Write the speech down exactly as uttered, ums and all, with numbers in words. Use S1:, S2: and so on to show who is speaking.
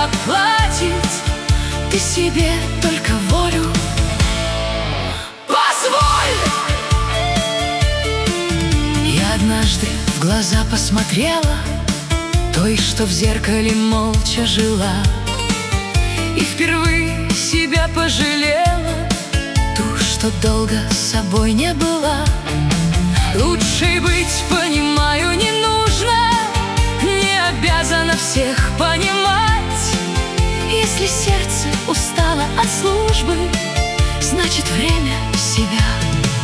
S1: заплатить. Ты себе только волю позволь. Я однажды в глаза посмотрела той, что в зеркале молча жила, и впервые себя пожалела, ту, что долго с собой не была. Лучше быть, понимаю, не нужно, не обязана всех понимать. Если сердце устало от службы, значит время себя